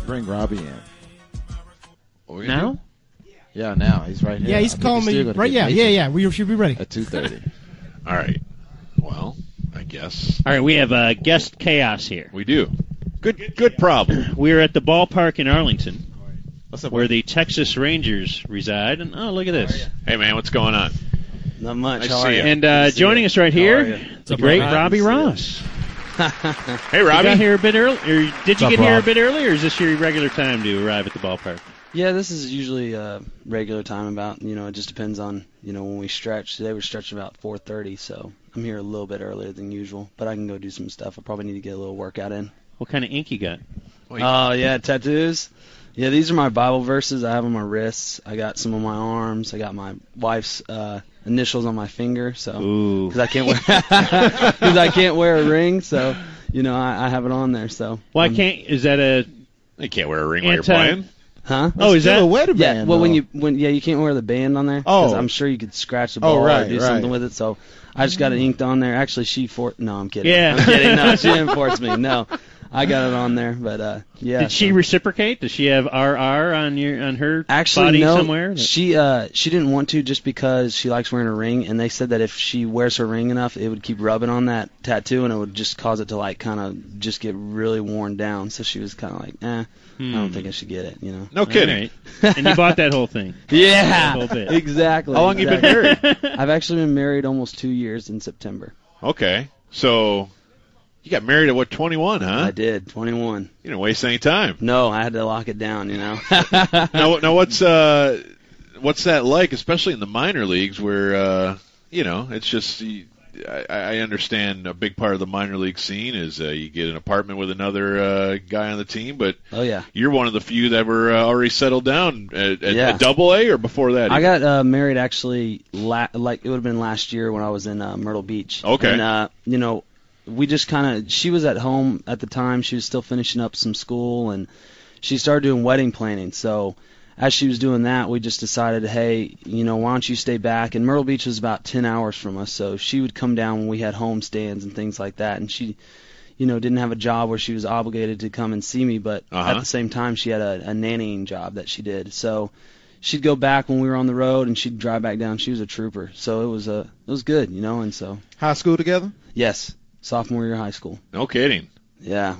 bring Robbie in. Now? Yeah, now. He's right here. Yeah, he's calling me. Right, yeah. We should be ready. At 2:30. All right. Well, I guess. All right, we have guest chaos here. We do. Good problem. We're at the ballpark in Arlington, What's up, where the Texas Rangers reside. And oh, look at this. Hey, man, what's going on? Not much. Nice How to are see you? you. And joining us right here, the great Robbie Ross. Hey, You Robbie. got here a bit early, or did you up, get here a Rob? bit early, or is this your regular time to arrive at the ballpark? Yeah, this is usually regular time about, it just depends on, when we stretch. Today we're stretching about 4:30, so I'm here a little bit earlier than usual. But I can go do some stuff. I probably need to get a little workout in. What kind of ink you got? Oh, yeah, tattoos. Yeah, these are my Bible verses I have on my wrists. I got some on my arms. I got my wife's initials on my finger, so Ooh. because I can't wear a ring, so I have it on there. So Why can't? Is that a? You can't wear a ring while you're Anti- playing. Huh? Oh, is Still that? a wedding Yeah, band, well, though. you can't wear the band on there. Oh. 'cause I'm sure you could scratch the ball right, or do right. something with it. So I just got it inked on there. Actually, no, I'm kidding. Yeah. I'm kidding. No, she didn't force me. No, I got it on there. But yeah. Did she reciprocate? Does she have RR on her Actually, body no, somewhere? she didn't want to just because she likes wearing a ring, and they said that if she wears her ring enough, it would keep rubbing on that tattoo, and it would just cause it to like kind of just get really worn down. So she was kind of like, I don't think I should get it, No kidding. All right. And you bought that whole thing. Yeah, That whole bit. exactly. How long you been married? I've actually been married almost 2 years in September. Okay. So you got married at, what, 21, huh? I did, 21. You didn't waste any time. No, I had to lock it down, Now what's that like, especially in the minor leagues where, it's just I understand a big part of the minor league scene is you get an apartment with another guy on the team, but Oh, yeah. you're one of the few that were already settled down at Yeah. Double A or before that? I got married actually, like it would have been last year when I was in Myrtle Beach. Okay. And, we just kind of, she was at home at the time. She was still finishing up some school, and she started doing wedding planning. So as she was doing that, we just decided, hey, why don't you stay back? And Myrtle Beach was about 10 hours from us, so she would come down when we had home stands and things like that. And she, didn't have a job where she was obligated to come and see me, but at the same time, she had a nannying job that she did. So she'd go back when we were on the road, and she'd drive back down. She was a trooper, so it was good, and so. High school together? Yes, sophomore year of high school. No kidding. Yeah,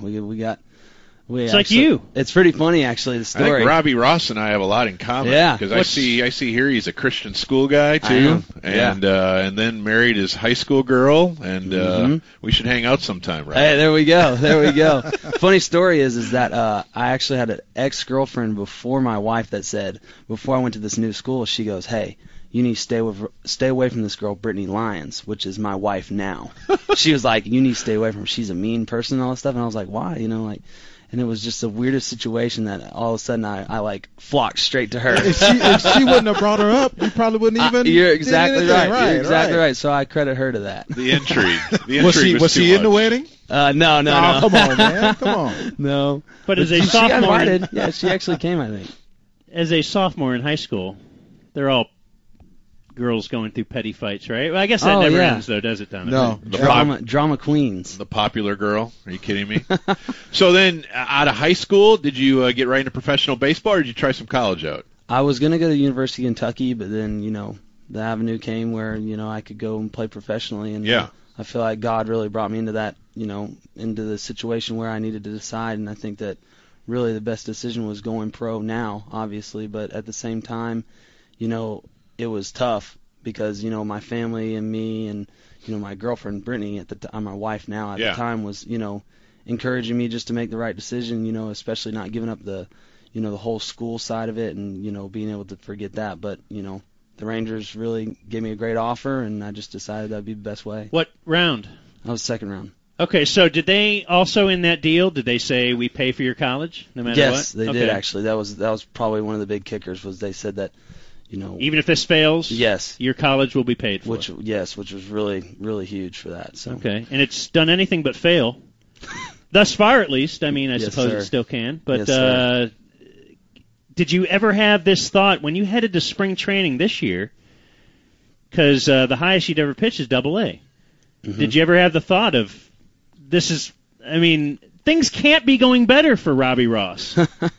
It's like you. It's pretty funny, actually, the I story. think Robbie Ross and I have a lot in common. Yeah. Because I see here he's a Christian school guy I too, am. and then married his high school girl, and Mhm. we should hang out sometime, right? Hey, there we go. Funny story is that I actually had an ex-girlfriend before my wife that said, before I went to this new school, she goes, hey, you need to stay away from this girl, Brittany Lyons, which is my wife now. She was like, you need to stay away from her. She's a mean person and all that stuff. And I was like, why? And it was just the weirdest situation that all of a sudden I like flocked straight to her. If she wouldn't have brought her up, you probably wouldn't even. You're did exactly anything. right. You're exactly right. So I credit her to that. The intrigue. Was she in the wedding? No. Oh, come on, man. Come on. No. But as a she got sophomore, invited. Yeah, she actually came, I think. as a sophomore in high school, they're all girls going through petty fights, right? Well, I guess that never ends, though, does it, Donovan? No. Drama queens. The popular girl. Are you kidding me? So then, out of high school, did you get right into professional baseball, or did you try some college out? I was going to go to University of Kentucky, but then, the avenue came where, I could go and play professionally. And Yeah. I feel like God really brought me into that, into the situation where I needed to decide. And I think that really the best decision was going pro now, obviously. But at the same time, it was tough because, my family and me and, my girlfriend, Brittany, at the time, my wife now at the time was, encouraging me just to make the right decision, especially not giving up the, the whole school side of it and, being able to forget that. But, the Rangers really gave me a great offer, and I just decided that would be the best way. What round? I was second round. Okay, so did they also in that deal, did they say we pay for your college no matter what? Yes, they did actually. That was probably one of the big kickers was they said that, even if this fails, yes, your college will be paid for. Which was really, really huge for that. So. Okay, and it's done anything but fail. Thus far, at least. I mean, I Yes, suppose sir. it still can. But Yes, did you ever have this thought when you headed to spring training this year? Because the highest you'd ever pitched is Double A. Mm-hmm. Did you ever have the thought of think things can't be going better for Robbie Ross.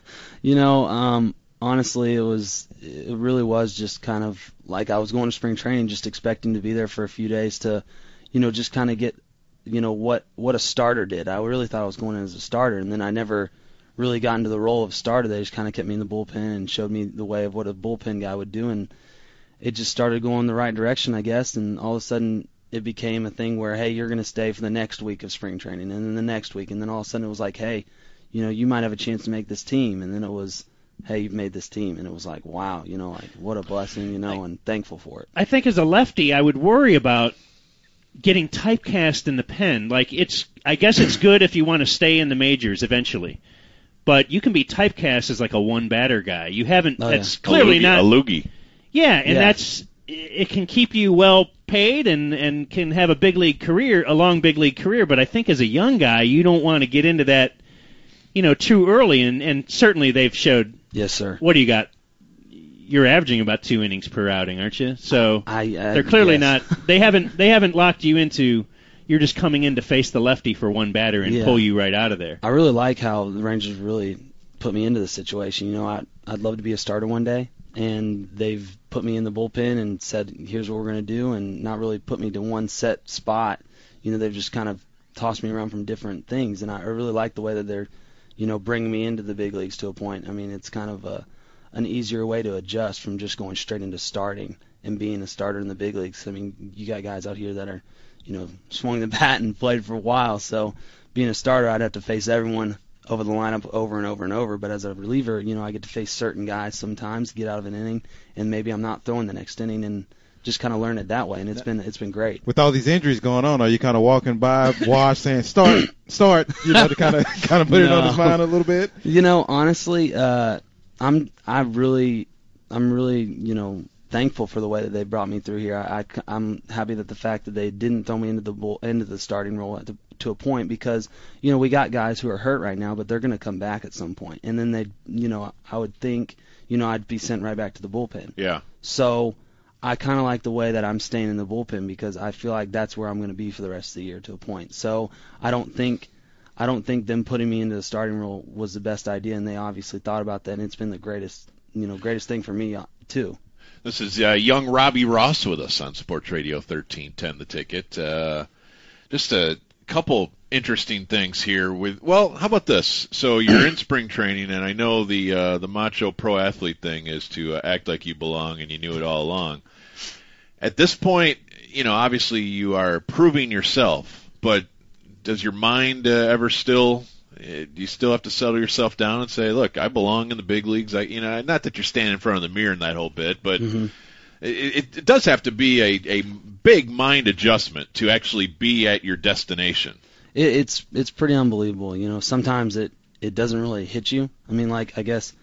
Honestly, it really was just kind of like I was going to spring training just expecting to be there for a few days to, just kind of get, what a starter did. I really thought I was going in as a starter, and then I never really got into the role of starter. They just kind of kept me in the bullpen and showed me the way of what a bullpen guy would do, and it just started going the right direction, I guess, and all of a sudden it became a thing where, hey, you're going to stay for the next week of spring training, and then the next week, and then all of a sudden it was like, hey, you might have a chance to make this team, and then it was, hey, you've made this team, and it was like, wow, what a blessing, and thankful for it. I think as a lefty, I would worry about getting typecast in the pen. Like, I guess it's good if you want to stay in the majors eventually, but you can be typecast as like a one-batter guy. You haven't. That's clearly not a loogie. Yeah, and it can keep you well paid and can have a long big league career. But I think as a young guy, you don't want to get into that, too early. And certainly they've showed. Yes, sir. What do you got? You're averaging about 2 innings per outing, aren't you? So they're clearly not. They haven't locked you into. You're just coming in to face the lefty for one batter and pull you right out of there. I really like how the Rangers really put me into the situation. I'd love to be a starter one day, and they've put me in the bullpen and said, here's what we're going to do, and not really put me to one set spot. They've just kind of tossed me around from different things, and I really like the way that they're, bringing me into the big leagues to a point. I mean, it's kind of an easier way to adjust from just going straight into starting and being a starter in the big leagues. I mean, you got guys out here that are, swung the bat and played for a while, so being a starter, I'd have to face everyone over the lineup over and over and over. But as a reliever, I get to face certain guys sometimes, get out of an inning, and maybe I'm not throwing the next inning, and just kind of learn it that way, and it's been great. With all these injuries going on, are you kind of walking by Wash saying start, to kind of put it on his mind a little bit? Honestly, I'm really thankful for the way that they brought me through here. I'm happy that the fact that they didn't throw me into the starting role to a point, because we got guys who are hurt right now, but they're going to come back at some point, and then I would think I'd be sent right back to the bullpen. Yeah. So I kind of like the way that I'm staying in the bullpen, because I feel like that's where I'm going to be for the rest of the year to a point. So I don't think them putting me into the starting role was the best idea, and they obviously thought about that, and it's been the greatest thing for me too. This is young Robbie Ross with us on Sports Radio 1310 The Ticket. Just a couple interesting things here. How about this? So you're in spring training, and I know the macho pro athlete thing is to act like you belong, and you knew it all along. At this point, obviously you are proving yourself, but does your mind ever still? Do you still have to settle yourself down and say, "Look, I belong in the big leagues"? Not that you're standing in front of the mirror and that whole bit, but it does have to be a big mind adjustment to actually be at your destination. It's pretty unbelievable. Sometimes it doesn't really hit you. I mean, I guess,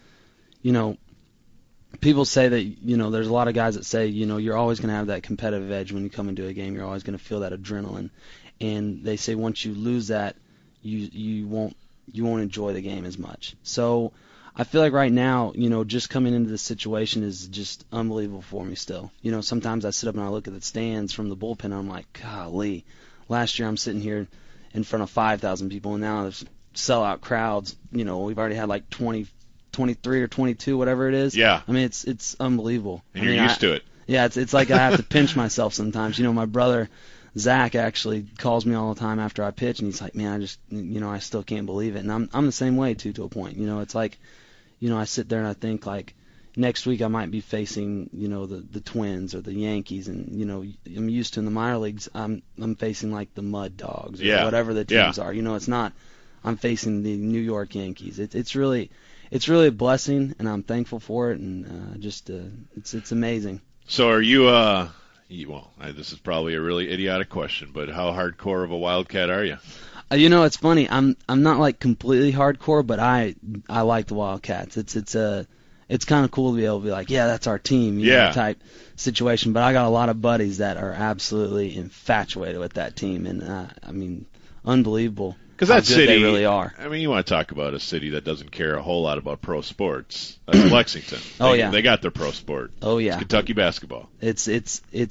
people say that, there's a lot of guys that say, you're always going to have that competitive edge when you come into a game. You're always going to feel that adrenaline, and they say once you lose that, you won't enjoy the game as much. So I feel like right now, just coming into this situation is just unbelievable for me still. Sometimes I sit up and I look at the stands from the bullpen and I'm like, golly, last year I'm sitting here in front of 5,000 people, and now there's sellout crowds. We've already had like 23 or 22, whatever it is. Yeah. I mean, it's unbelievable. And you're used to it. Yeah, it's like I have to pinch myself sometimes. My brother Zach actually calls me all the time after I pitch, and he's like, man, I just, I still can't believe it. And I'm the same way, too, to a point. It's like, I sit there and I think, like, next week I might be facing, the Twins or the Yankees, and, I'm used to in the minor leagues, I'm facing, like, the Mud Dogs or whatever the teams are. It's not, I'm facing the New York Yankees. It's really a blessing, and I'm thankful for it, and it's amazing. So are you, this is probably a really idiotic question, but how hardcore of a Wildcat are you? It's funny. I'm not like completely hardcore, but I like the Wildcats. It's kind of cool to be able to be like, yeah, that's our team, type situation. But I got a lot of buddies that are absolutely infatuated with that team, and unbelievable. Because that city, they really are. I mean, you want to talk about a city that doesn't care a whole lot about pro sports. That's Lexington. They got their pro sport. Oh yeah, it's Kentucky basketball. It's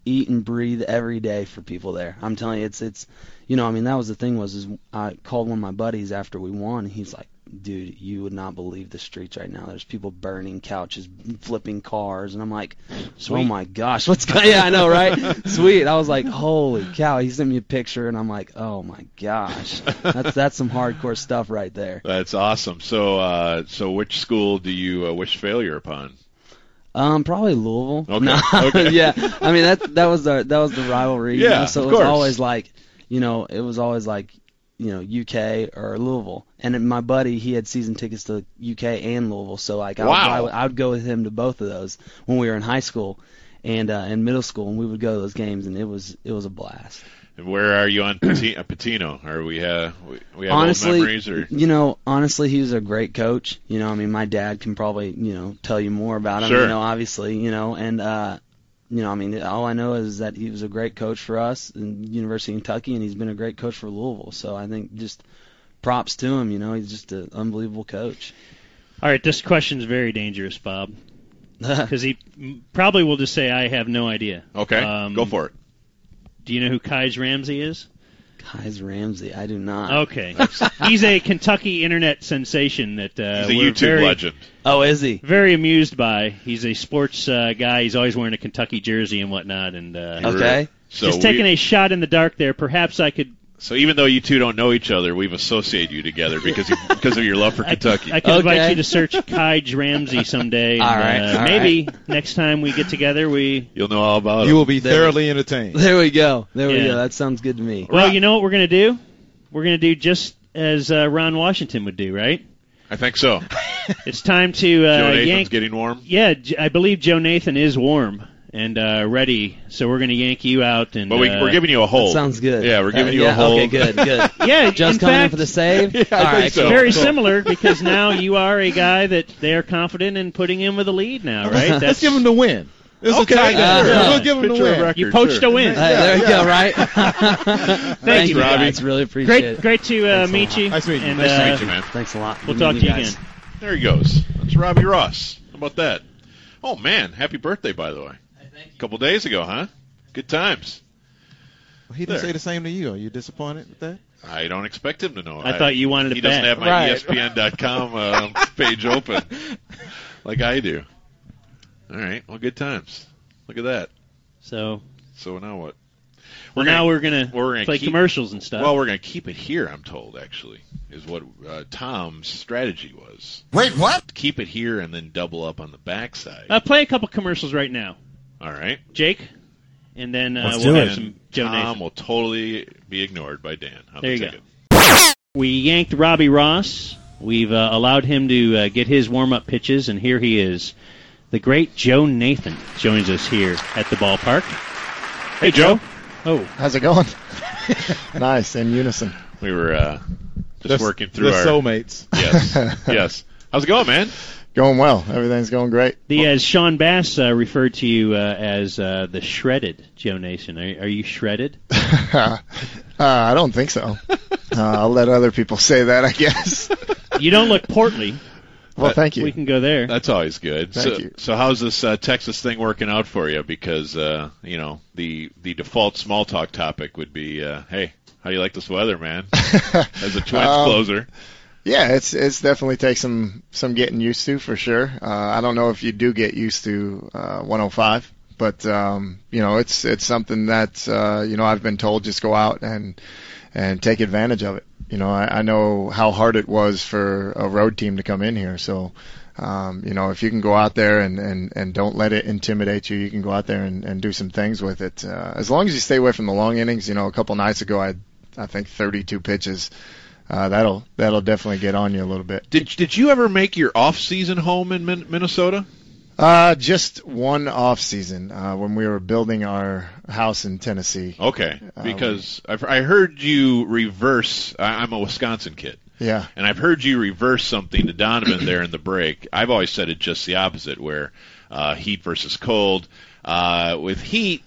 eat and breathe every day for people there. I'm telling you, it's you know, I mean, that was the thing is I called one of my buddies after we won, and he's like, dude, you would not believe the streets right now. There's people burning couches, flipping cars, and I'm like, Sweet. oh my gosh, what's going on? Yeah, I know, right? Sweet. I was like, holy cow. He sent me a picture, and I'm like, oh my gosh. That's some hardcore stuff right there. That's awesome. So which school do you wish failure upon? Probably Louisville. Okay. No, Okay. yeah. I mean, that was the rivalry. Yeah, you know? So of it was course. always like, UK or Louisville. And my buddy, he had season tickets to UK and Louisville, so like I would go with him to both of those when we were in high school and in middle school, and we would go to those games, and it was a blast. And where are you on Patino? Are we have Honestly, old memories or? Honestly, he was a great coach. You know, I mean, my dad can probably, tell you more about him. Sure. Obviously, and I mean, all I know is that he was a great coach for us in University of Kentucky, and he's been a great coach for Louisville. So I think just props to him. He's just an unbelievable coach. All right, this question is very dangerous, Bob, because he probably will just say, I have no idea. Okay, go for it. Do you know who Kais Ramsey is? Kais Ramsey, I do not. Okay. He's a Kentucky internet sensation that He's a we're YouTube legend. Oh, is he? Very amused by. He's a sports guy. He's always wearing a Kentucky jersey and whatnot. And okay. So just taking a shot in the dark there. Perhaps I could. So even though you two don't know each other, we've associated you together because of your love for Kentucky. I could invite you to search Kais Ramsey someday. All And, right. maybe next time we get together, You'll know all about it. You will be thoroughly entertained. There we go. Yeah. That sounds good to me. Well, you know what we're going to do? We're going to do just as Ron Washington would do, right? I think so. It's time to Joe Nathan's yank. getting warm. Yeah, I believe Joe Nathan is warm and ready, so we're going to yank you out. And But we're giving you a That hold. sounds good. Yeah, we're giving you a hold. Okay, good. yeah, Joe's in coming in fact, for the save? Yeah, I All think right, so. very similar because now you are a guy that they are confident in putting in with a lead now, right? Let's give him the win. It's Okay. a tie game. Yeah. We'll give him the Picture of win. record, You poached sure. a win. Hey, there you go, right? Thank you, you, Robbie. guys. Really appreciate it. Great to Thanks a meet lot. you. Nice meeting you. And, Nice to meet you, man. Thanks a lot. We'll Good talk to meeting you guys. again. There he goes. That's Robbie Ross. How about that? Oh, man. Happy birthday, by the way. A couple days ago, huh? Good times. He didn't There. say the same to you. Are you disappointed with that? I don't expect him to know. I thought you wanted He it doesn't back. have my Right. ESPN.com page open like I do. All right. Well, good times. Look at that. So So now what? now we're gonna gonna play keep- commercials and stuff. Well, we're going to keep it here, I'm told, actually, is what Tom's strategy was. Wait, what? Keep it here and then double up on the backside. Play a couple commercials right now, All right. Jake, and then Let's we'll do have it. some Joe Tom Nathan. will totally be ignored by Dan. On There the you go. ticket. We yanked Robbie Ross. We've allowed him to get his warm-up pitches, and here he is. The great Joe Nathan joins us here at the ballpark. Hey, Joe. Oh, How's it going? Nice, in unison. We were just working through the our soulmates. Yes, yes. How's it going, man? Going well. Everything's going great. as Sean Bass referred to you as the shredded Joe Nathan. Are you shredded? I don't think so. I'll let other people say that, I guess. You don't look portly. Well, thank We you. can go there. That's always good. Thank you. So how's this Texas thing working out for you? Because the default small talk topic would be, hey, how do you like this weather, man? As a Twins closer. Yeah, it's definitely takes some getting used to for sure. I don't know if you do get used to 105, but it's something that I've been told just go out and take advantage of it. I know how hard it was for a road team to come in here, so if you can go out there and don't let it intimidate you, you can go out there and do some things with it. As long as you stay away from the long innings. A couple nights ago I think 32 pitches. That'll definitely get on you a little bit. Did you ever make your off-season home in Minnesota? Just one off season when we were building our house in Tennessee. Okay, because I heard you reverse. I'm a Wisconsin kid. Yeah. And I've heard you reverse something to Donovan there in the break. I've always said it just the opposite, where heat versus cold. With heat,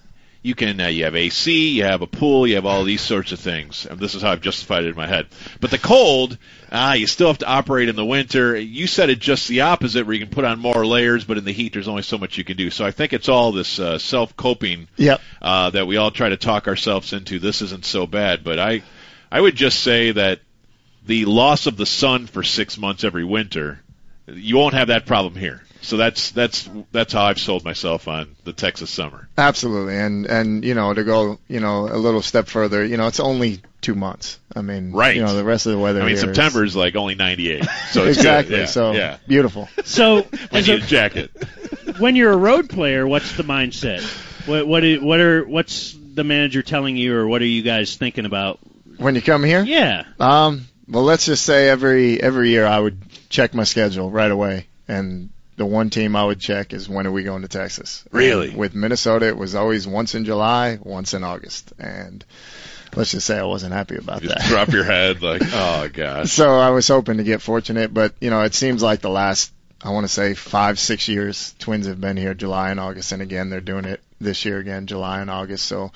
you have AC, you have a pool, you have all these sorts of things. And this is how I've justified it in my head. But the cold, you still have to operate in the winter. You said it just the opposite, where you can put on more layers, but in the heat there's only so much you can do. So I think it's all this self-coping that we all try to talk ourselves into. This isn't so bad. But I would just say that the loss of the sun for 6 months every winter, you won't have that problem here. So that's how I've sold myself on the Texas summer. Absolutely, and to go a little step further, it's only 2 months. I mean, right. The rest of the weather. I mean, September is like only 98. So it's exactly. Good. Yeah, so yeah. Beautiful. So I need a jacket. When you're a road player, what's the mindset? What's the manager telling you, or what are you guys thinking about when you come here? Yeah. Well, let's just say every year I would check my schedule right away, and the one team I would check is when are we going to Texas. Really? And with Minnesota, it was always once in July, once in August, and let's just say I wasn't happy about Just that. Drop your head like, oh gosh. So I was hoping to get fortunate, but it seems like the last, I want to say 5-6 years, Twins have been here July and August, and again they're doing it this year again, July and August. So,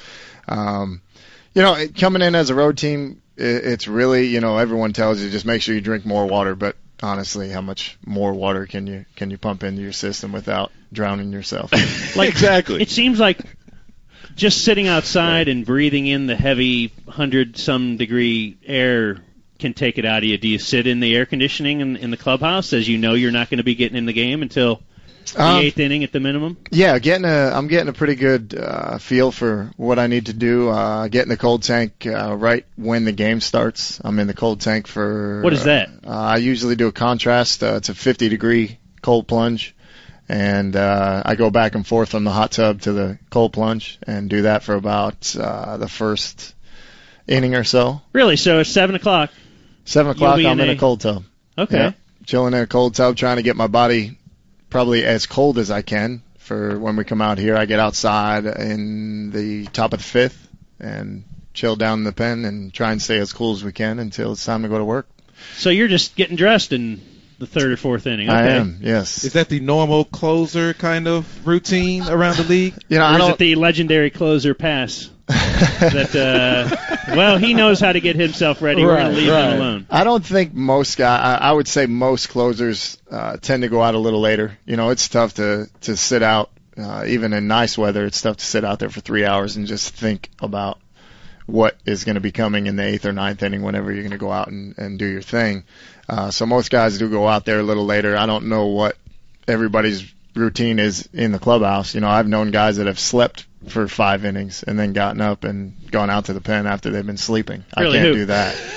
coming in as a road team, it's really, everyone tells you just make sure you drink more water, but honestly, how much more water can you pump into your system without drowning yourself? Exactly. It seems like just sitting outside and breathing in the heavy 100-some degree air can take it out of you. Do you sit in the air conditioning in the clubhouse, as you know you're not going to be getting in the game until the eighth inning at the minimum? Yeah, I'm getting a pretty good feel for what I need to do. Get in the cold tank right when the game starts. I'm in the cold tank for... What is that? I usually do a contrast. It's a 50-degree cold plunge, and I go back and forth from the hot tub to the cold plunge and do that for about the first inning or so. Really? So it's 7 o'clock? 7 o'clock, I'm in a cold tub. Okay. Yeah, chilling in a cold tub, trying to get my body probably as cold as I can for when we come out here. I get outside in the top of the fifth and chill down in the pen and try and stay as cool as we can until it's time to go to work. So you're just getting dressed in the third or fourth inning. Okay. I am, yes. Is that the normal closer kind of routine around the league? Or is it the legendary closer pass? Well, he knows how to get himself ready. We're going to leave him alone. I don't think most guys, I would say most closers tend to go out a little later. It's tough to sit out, even in nice weather, it's tough to sit out there for 3 hours and just think about what is going to be coming in the eighth or ninth inning whenever you're going to go out and do your thing. So most guys do go out there a little later. I don't know what everybody's routine is in the clubhouse. I've known guys that have slept for 5 innings and then gotten up and gone out to the pen after they've been sleeping. Really, I can't who? do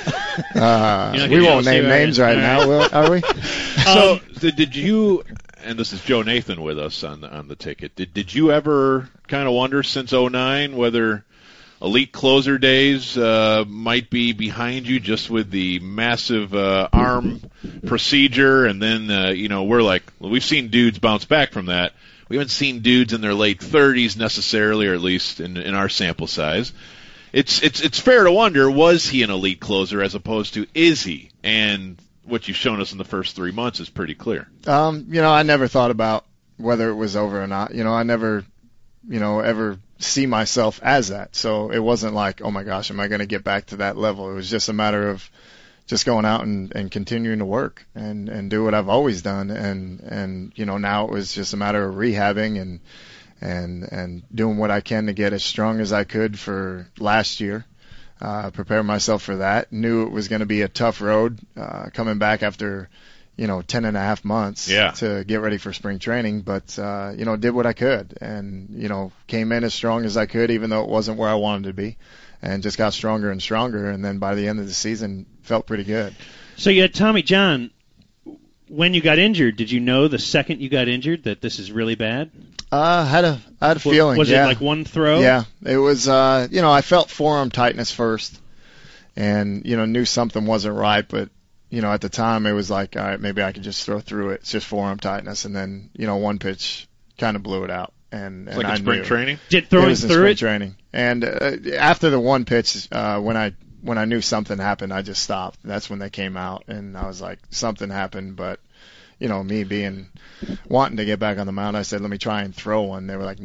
that. We won't name names right now, are we? So did you, and this is Joe Nathan with us on the ticket, did you ever kind of wonder since 2009 whether elite closer days might be behind you, just with the massive arm procedure, and then we've seen dudes bounce back from that. We haven't seen dudes in their late 30s necessarily, or at least in our sample size. It's fair to wonder, was he an elite closer as opposed to is he? And what you've shown us in the first 3 months is pretty clear. I never thought about whether it was over or not. I never, ever see myself as that. So it wasn't like, oh my gosh, am I going to get back to that level? It was just a matter of just going out and continuing to work and do what I've always done. And now it was just a matter of rehabbing and doing what I can to get as strong as I could for last year. Prepare myself for that. Knew it was going to be a tough road, coming back after, 10 and a half months to get ready for spring training, but, did what I could and, came in as strong as I could, even though it wasn't where I wanted to be, and just got stronger and stronger. And then by the end of the season, felt pretty good. So you had Tommy John. When you got injured, did you know the second you got injured that this is really bad? I had a feeling. Was it like one throw? Yeah, it was. I felt forearm tightness first, and knew something wasn't right. But at the time it was like, all right, maybe I could just throw through it. It's just forearm tightness, and then one pitch kind of blew it out. And like in spring training. Did throwing it was in through spring it? training. And after the one pitch, when I knew something happened, I just stopped. That's when they came out, and I was like, something happened. But me wanting to get back on the mound, I said, let me try and throw one. They were like, no,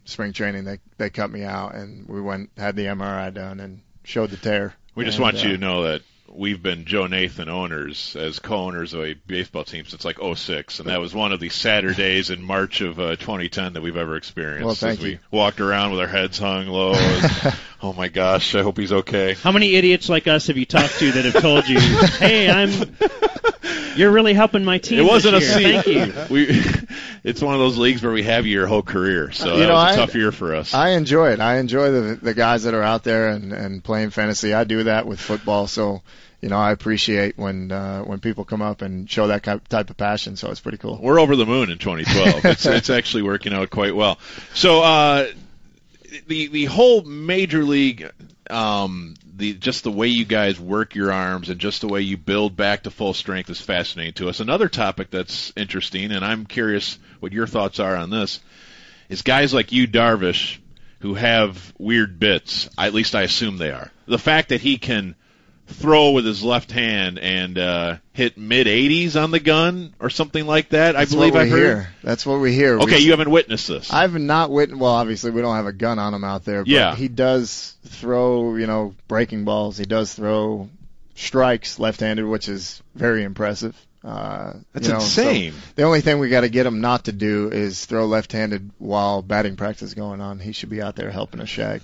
spring training, they cut me out, and we had the MRI done and showed the tear. We just want you to know that we've been Joe Nathan owners as co-owners of a baseball team since like 2006, and that was one of the sadder days in March of 2010 that we've ever experienced. Well, thank you. We walked around with our heads hung low. Oh my gosh, I hope he's okay. How many idiots like us have you talked to that have told you, "Hey, you're really helping my team"? It wasn't this year. Thank you. It's one of those leagues where we have you your whole career, so that was a tough year for us. I enjoy it. I enjoy the guys that are out there and playing fantasy. I do that with football, so I appreciate when people come up and show that type of passion. So it's pretty cool. We're over the moon in 2012. It's actually working out quite well. So the whole major league, just the way you guys work your arms and just the way you build back to full strength is fascinating to us. Another topic that's interesting, and I'm curious what your thoughts are on this, is guys like you, Darvish, who have weird bits. At least I assume they are. The fact that he can throw with his left hand and hit mid-80s on the gun or something like that. I believe I've heard. That's what we hear. Okay, you haven't witnessed this. I've not witnessed. Well, obviously we don't have a gun on him out there, but he does throw, breaking balls. He does throw strikes left-handed, which is very impressive. That's insane. So the only thing we got to get him not to do is throw left-handed while batting practice is going on. He should be out there helping us shag.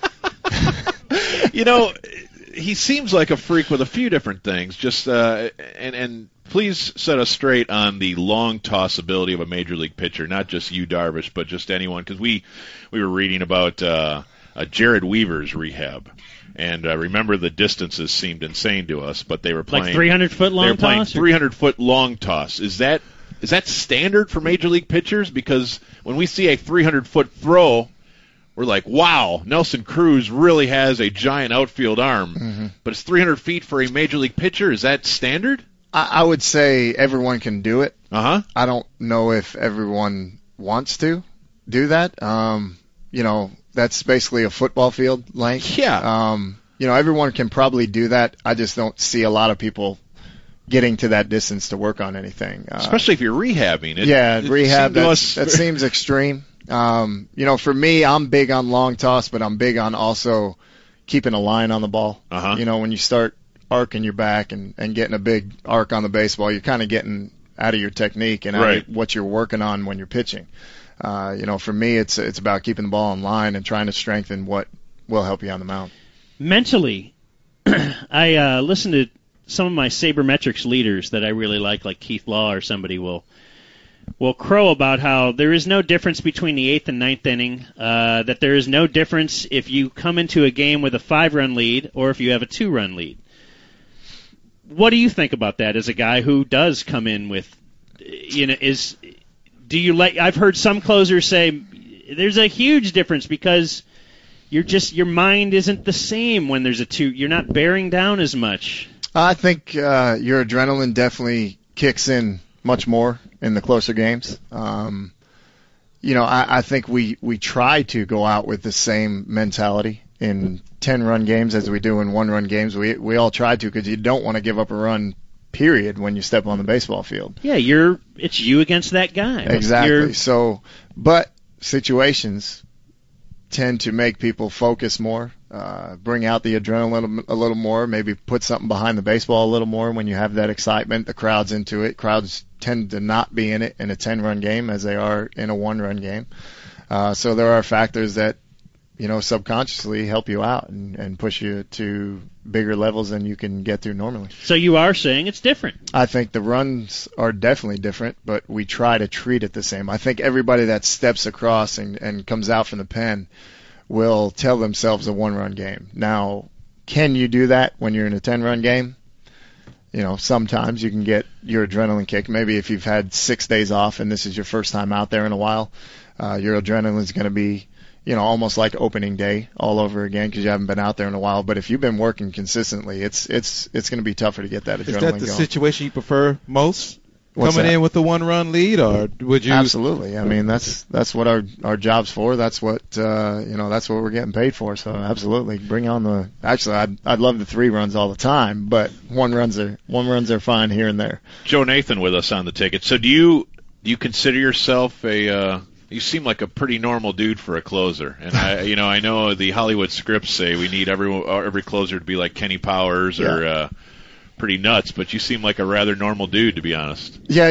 He seems like a freak with a few different things. Just and please set us straight on the long toss ability of a major league pitcher, not just you, Darvish, but just anyone. Because we were reading about Jared Weaver's rehab, and remember the distances seemed insane to us, but they were playing like 300-foot long toss. They were playing 300-foot long toss. Is that standard for major league pitchers? Because when we see a 300-foot throw, we're like, wow, Nelson Cruz really has a giant outfield arm, but it's 300 feet for a major league pitcher. Is that standard? I would say everyone can do it. Uh-huh. I don't know if everyone wants to do that. That's basically a football field length. Yeah. Everyone can probably do that. I just don't see a lot of people getting to that distance to work on anything. Especially if you're rehabbing. Rehab, that seems extreme. For me, I'm big on long toss, but I'm big on also keeping a line on the ball. Uh-huh. When you start arcing your back and getting a big arc on the baseball, you're kind of getting out of your technique and out of what you're working on when you're pitching. For me, it's about keeping the ball in line and trying to strengthen what will help you on the mound. Mentally, I listen to some of my sabermetrics leaders that I really like Keith Law or somebody will crow about how there is no difference between the 8th and 9th inning, that there is no difference if you come into a game with a 5-run lead or if you have a 2-run lead. What do you think about that as a guy who does come in with, I've heard some closers say there's a huge difference because your mind isn't the same when there's a 2. You're not bearing down as much. I think your adrenaline definitely kicks in much more in the closer games. I think we try to go out with the same mentality in 10-run games as we do in 1-run games. We all try to because you don't want to give up a run, period, when you step on the baseball field. Yeah, it's you against that guy. Exactly. But situations tend to make people focus more, bring out the adrenaline a little more, maybe put something behind the baseball a little more when you have that excitement. The crowd's into it. Crowds tend to not be in it in a 10-run game as they are in a 1-run game. So there are factors that, subconsciously help you out and push you to bigger levels than you can get to normally. So you are saying it's different? I think the runs are definitely different, but we try to treat it the same. I think everybody that steps across and comes out from the pen will tell themselves a 1-run game. Now, can you do that when you're in a 10-run game? Sometimes you can get your adrenaline kick. Maybe if you've had 6 days off and this is your first time out there in a while, your adrenaline is going to be, almost like opening day all over again because you haven't been out there in a while. But if you've been working consistently, it's going to be tougher to get that adrenaline going. Is that the situation you prefer most? What's coming that? In with the 1-run lead, or would you? Absolutely. I mean, that's what our job's for. That's what that's what we're getting paid for. So absolutely, bring on the. Actually, I'd love the 3 runs all the time, but 1 runs are fine here and there. Joe Nathan with us on the ticket. So do you consider yourself a You seem like a pretty normal dude for a closer, and I know the Hollywood scripts say we need every closer to be like Kenny Powers or pretty nuts, but you seem like a rather normal dude, to be honest. Yeah,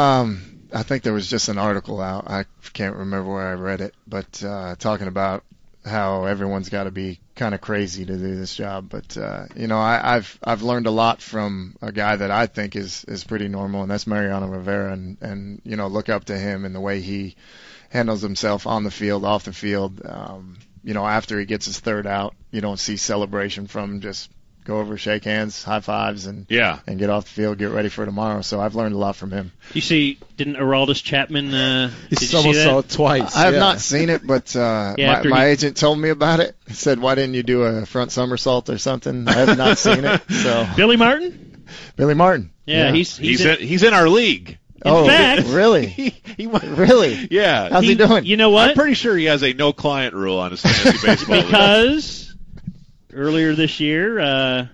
I think there was just an article out. I can't remember where I read it, but talking about how everyone's got to be kind of crazy to do this job. But I've learned a lot from a guy that I think is pretty normal, and that's Mariano Rivera, and look up to him and the way he handles himself on the field, off the field. After he gets his third out, you don't see celebration from him. Just go over, shake hands, high fives, and get off the field, get ready for tomorrow. So I've learned a lot from him. You see, didn't Aroldis Chapman? Did you see that? Saw it twice. I have not seen it, but my agent told me about it. He said, "Why didn't you do a front somersault or something?" I have not seen it. So Billy Martin. Billy Martin. Yeah. He's in our league. In fact, really? he really? Yeah. How's he doing? You know what? I'm pretty sure he has a no client rule on his fantasy baseball. Because earlier this year,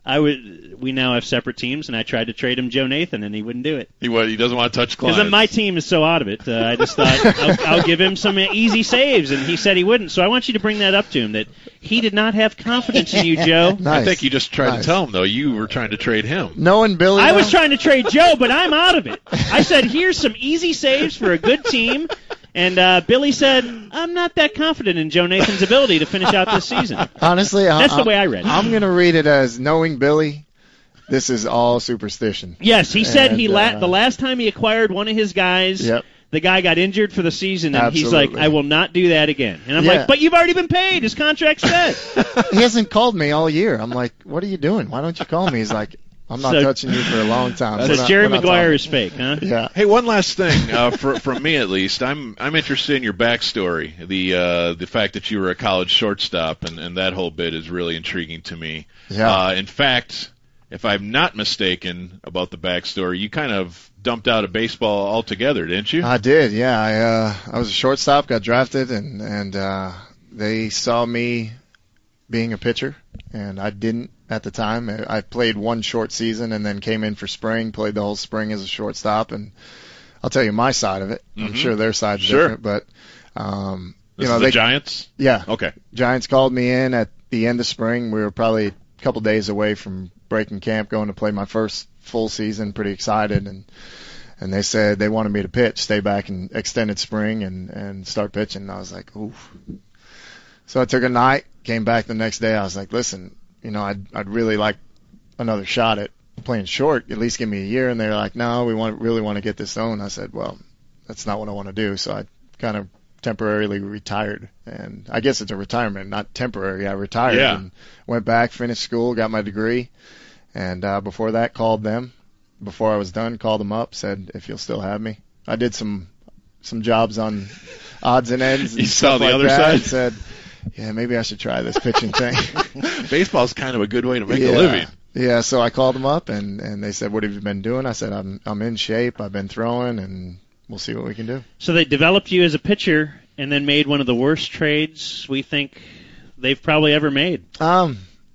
we now have separate teams, and I tried to trade him Joe Nathan, and he wouldn't do it. He doesn't want to touch clients. Because my team is so out of it, I just thought I'll give him some easy saves, and he said he wouldn't. So I want you to bring that up to him, that he did not have confidence in you, Joe. Nice. I think you just tried to tell him, though, you were trying to trade him. Knowing Billy, I was trying to trade Joe, but I'm out of it. I said, here's some easy saves for a good team. And Billy said, I'm not that confident in Joe Nathan's ability to finish out this season. Honestly, that's the way I read it. I'm going to read it as knowing Billy, this is all superstition. Yes, he said the last time he acquired one of his guys, the guy got injured for the season, and he's like, I will not do that again. And I'm like, but you've already been paid. His contract said. He hasn't called me all year. I'm like, what are you doing? Why don't you call me? He's like, I'm not touching you for a long time. So Jerry Maguire is fake, huh? Yeah. Hey, one last thing from me at least. I'm interested in your backstory. The fact that you were a college shortstop and that whole bit is really intriguing to me. Yeah. In fact, if I'm not mistaken about the backstory, you kind of dumped out of baseball altogether, didn't you? I did. Yeah. I was a shortstop, got drafted, and they saw me being a pitcher, and I didn't. At the time, I played one short season and then came in for spring, played the whole spring as a shortstop, and I'll tell you my side of it. Mm-hmm. I'm sure their side's different, but the Giants? Yeah. Okay. Giants called me in at the end of spring. We were probably a couple days away from breaking camp, going to play my first full season, pretty excited, and they said they wanted me to pitch, stay back in extended spring and start pitching. And I was like, oof. So I took a night, came back the next day. I was like, listen, I'd really like another shot at playing short. At least give me a year. And they're like, no, we really want to get this done. I said, well, that's not what I want to do. So I kind of temporarily retired. And I guess it's a retirement, not temporary. I retired and went back, finished school, got my degree. And before that, called them. Before I was done, called them up, said if you'll still have me. I did some jobs on odds and ends. And you saw the like other that, side? and said, yeah, maybe I should try this pitching thing. Baseball's kind of a good way to make a living. Yeah, so I called them up, and they said, what have you been doing? I said, I'm in shape. I've been throwing, and we'll see what we can do. So they developed you as a pitcher and then made one of the worst trades we think they've probably ever made. I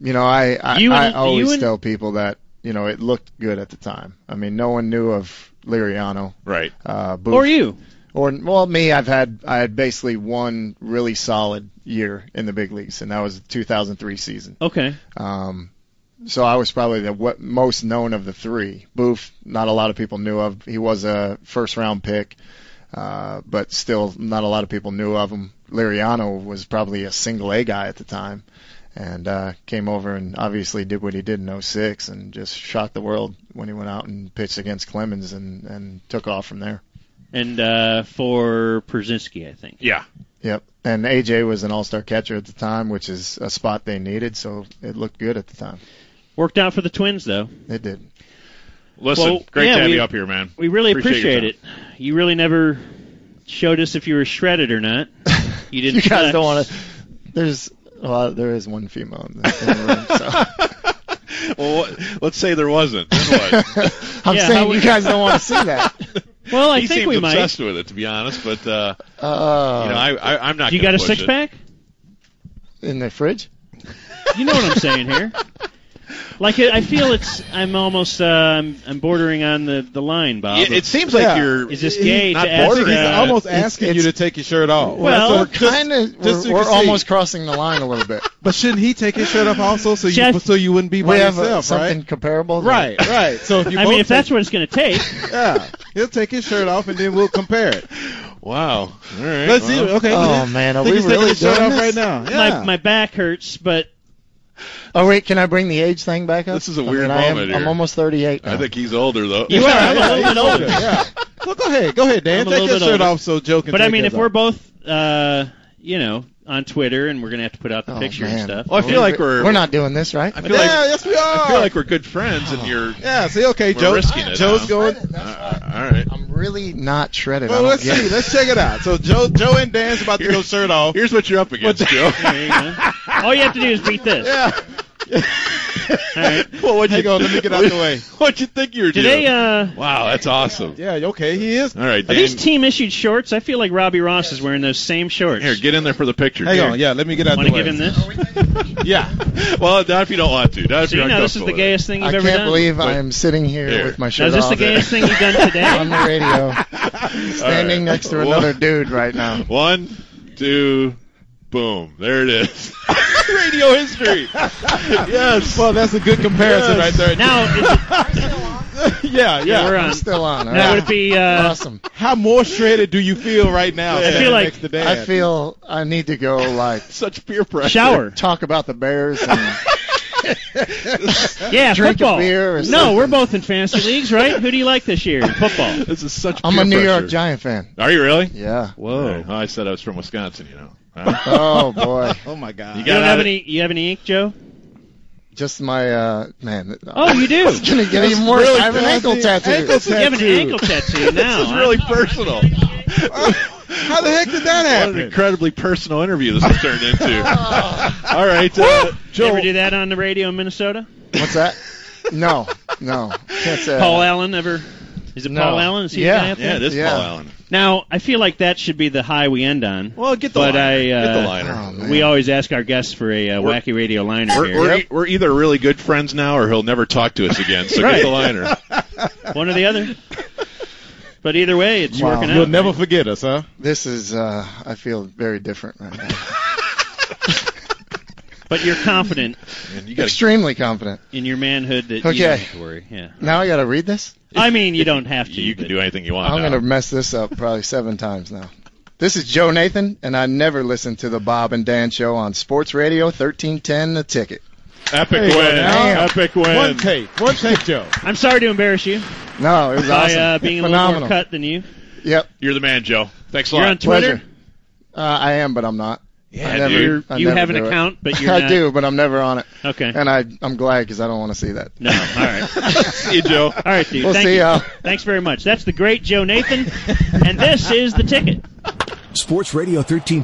always tell people that, it looked good at the time. I mean, no one knew of Liriano. Right. Booth. Or you. Me, I had basically one really solid year in the big leagues, and that was the 2003 season. Okay. So I was probably the most known of the three. Booth, not a lot of people knew of. He was a first-round pick, but still not a lot of people knew of him. Liriano was probably a single-A guy at the time, and came over and obviously did what he did in 2006 and just shocked the world when he went out and pitched against Clemens and took off from there. And for Przynski, I think. Yeah. Yep. And AJ was an all-star catcher at the time, which is a spot they needed, so it looked good at the time. Worked out for the Twins, though. It did. Listen, great to have you up here, man. We really appreciate it. You really never showed us if you were shredded or not. You didn't. You guys don't want to. There is one female in the room. So. Well, let's say there wasn't. Then what? I'm saying you guys don't want to see that. Well, I he think seems we might. obsessed with it, to be honest. But I'm not. You got a 6-pack in the fridge? You know what I'm saying here. Like I feel I'm almost I'm bordering on the line, Bob. It seems like you're. Is this gay? not to ask, bordering. He's almost asking you to take your shirt off. Well, we're almost crossing the line a little bit. But shouldn't he take his shirt off also, so you wouldn't be by We have yourself, something right? comparable. Right. So if you I mean, if that's what it's going to take. yeah, he'll take his shirt off and then we'll compare it. Wow. All right. Let's see. Okay. Oh man, are think we he's taking really his shirt doing off this? right now? Yeah. My back hurts, but Oh wait, can I bring the age thing back up? This is a weird moment here. I'm almost 38 now. I think he's older though. you are I'm a little bit He's older. Yeah. Well, go ahead, Dan. I'm a Take little your bit shirt older. off so Joe can. But take I mean, his if we're off. both, on Twitter, and we're going to have to put out the Oh, picture man. and stuff. Well, I feel like we're not doing this, right? I feel like yes, we are. I feel like we're good friends, and you're. Yeah. See, okay, We're Joe. risking it Joe's now. going. All right. I'm really not shredded. Well, let's see. Let's check it out. So Joe and Dan's about to go shirt off. Here's what you're up against, Joe. There you go. All you have to do is beat this. Yeah. All right. Well, what'd Hang on, let me get out the way. What'd you think you were doing? Today, Wow, that's awesome. Yeah. Okay. He is. All right, are Dan. these team-issued shorts? I feel like Robbie Ross is wearing those same shorts. Here, get in there for the picture. Hang Here. on. Yeah. Let me get out Want the to way. give him this? Yeah. Well, not if you don't want to. Not if So you're you know this is uncomfortable the with gayest thing I you've ever can't done? believe I am sitting here Here. with my Now, shirt is this off the gayest thing you've done today? on the radio, standing next to another dude right now. it. 1, 2, boom. There it is. Radio history. Yes. Well, that's a good comparison right there. Now, is it, yeah. we're I'm on. still on. Now, would it be... awesome. How more shredded do you feel right now? I standing feel like- next to Dan? I feel I need to go Such peer pressure. Shower. talk about the Bears and Yeah, drink a football. beer or No, something. we're both in fantasy leagues, right? Who do you like this year in football? This is such I'm peer a New pressure. York Giant fan. Are you really? Yeah. Whoa. Oh, I said I was from Wisconsin, you know. Huh? Oh boy. Oh my God. You You got don't out have of- any? You have any ink, Joe? Just my man. Oh, you do. It's gonna get even worse. really I have an ankle fancy. tattoo. Ankle You have an ankle tattoo now. This is huh? really personal. How the heck did that What an happen? incredibly personal interview this has turned into. All right, You Joe, ever do that on the radio in Minnesota? What's that? No. Can't say Paul that. Allen ever? Is it No. Paul Allen? Is he Yeah. the guy up there? yeah, it is Yeah. Paul Allen. Now, I feel like that should be the high we end on. Well, get the But liner. I, Get the liner. Oh, man. We always ask our guests for a wacky radio liner here. We're either really good friends now, or he'll never talk to us again. So Right. get the liner. One or the other. But either way, it's Wow. working you'll out. never forget us, huh? This is. I feel very different right now. But you're confident And you got Extremely confident. in your manhood that you Okay. don't have to worry. Yeah. Now I got to read this. I mean, you don't have to. you can but- do anything you want. I'm now. going to mess this up probably 7 times now. This is Joe Nathan, and I never listen to the Bob and Dan Show on Sports Radio 1310 The Ticket. Epic There you go win. now. Epic win. One take, Joe. I'm sorry to embarrass you No, it was by awesome. being a little Phenomenal. more cut than you. Yep, You're the man, Joe. Thanks a You're lot. on Twitter. pleasure. I am, but I'm not. Yeah, I never, dude. I You never have an do it. account, but you're I not. do, but I'm never on it. Okay. And I'm glad because I don't want to see that. No. All right. See you, Joe. All right, dude. We'll Thank see you. y'all. Thanks very much. That's the great Joe Nathan, and this is The Ticket. Sports Radio 1310.